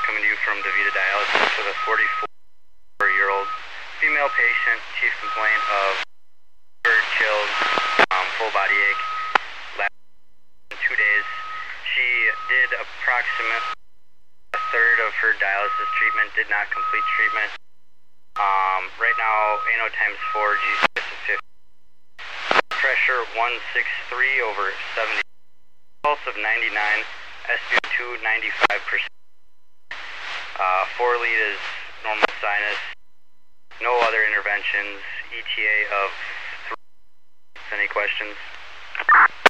coming to you from DaVita Dialysis with a 44-year-old female patient. Chief complaint of chills, full body ache. Last 2 days, she did approximately a third of her dialysis treatment, did not complete treatment. Right now, ANO times 4, G6 of 50. Pressure 163/70. Pulse of 99. SpO2 95%. 4 lead is normal sinus. No other interventions. ETA of 3. Any questions?